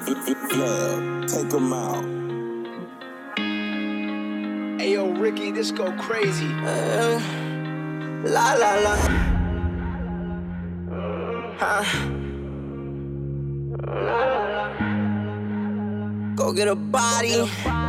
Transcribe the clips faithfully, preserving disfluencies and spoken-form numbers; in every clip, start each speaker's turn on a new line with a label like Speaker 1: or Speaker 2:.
Speaker 1: Flab, take 'em out.
Speaker 2: Hey yo, Ricky, this go crazy.
Speaker 3: Uh, la la la. Huh? Go get a body.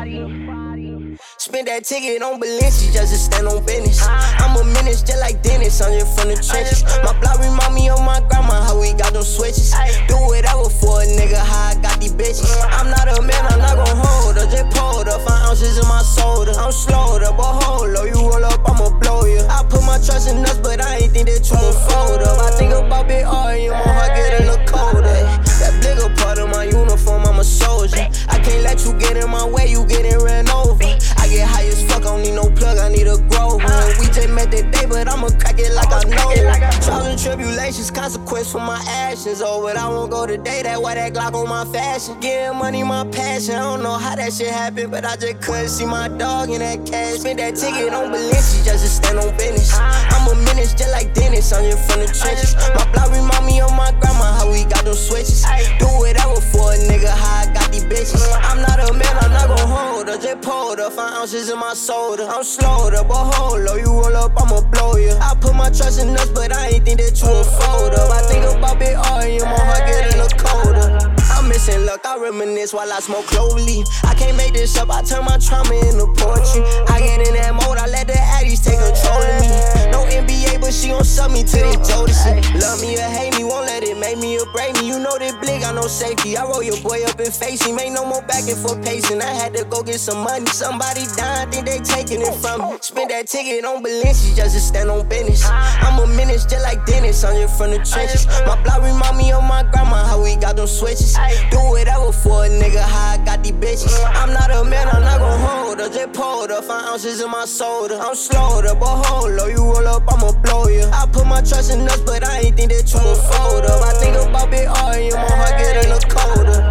Speaker 3: Spend that ticket on Balenci just to stand on business. I'm a menace just like Dennis, I'm just from the trenches. My block remind me of my grandma, how we got them switches. Do whatever for a nigga, how I got these bitches. I'm not a man, I'm not gon' hold her. Just pulled up, five ounces in my soda. I'm slowed up, but hold up, you roll up, I'ma blow you. I put my trust in us, but I ain't think that you would fold up. I think about big R, and my heart getting a colder. That bigger part of my uniform, I'm a soldier. I can't let you get in my way, you getting ran over. I get high as fuck, I don't need no plug, I need a grow. We just met that day, but I'ma crack it like I know. Trials and tribulations, consequence for my actions. Oh, but I won't go today, that why that Glock on my fashion. Getting money, my passion, I don't know how that shit happened, but I just couldn't see my dog in that cash. Spend that ticket on Balenci just to stand on business. I'm a menace just like Dennis, I'm just from the trenches. My block remind me of my grandma, how we got them switches. Do whatever for a nigga, how I got these bitches. I'm not a man, I'm not gon' hold her, just pulled up, five ounces in my soda. I'm slowed up, but hold up, you roll up, I'ma blow you. I put my trust in us, but I ain't think that you would fold up. I think about big R, and my heart getting a colder. I'm missing luck, I reminisce while I smoke clovely. I can't make this up, I turn my trauma into poetry. I get in that mode, I let the addies take control of me. No N B A, but she gon' sub me to this Jodeci. Love me or hate me, won't let it make me or break me. You know that blick, I know safety. I roll your boy up and face him. Ain't no more back and forth pacing. I had to go get some money. Somebody dying, think they taking it from me. Spend that ticket on Balenci just to stand on business. I'm a menace just like Dennis, I'm just from the trenches. My block remind me of my grandma, how we got them switches. Do whatever for a nigga, how I got these bitches. I'm not a man, I'm not gon' hold her. Just pulled up, five ounces in my soda. I'm slowed up, but hold up, you roll up, I'ma blow you. I put my trust in us, but I ain't think that you would fold up. I think about big R, and my heart getting a colder.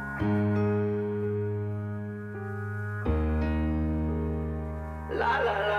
Speaker 3: La la la.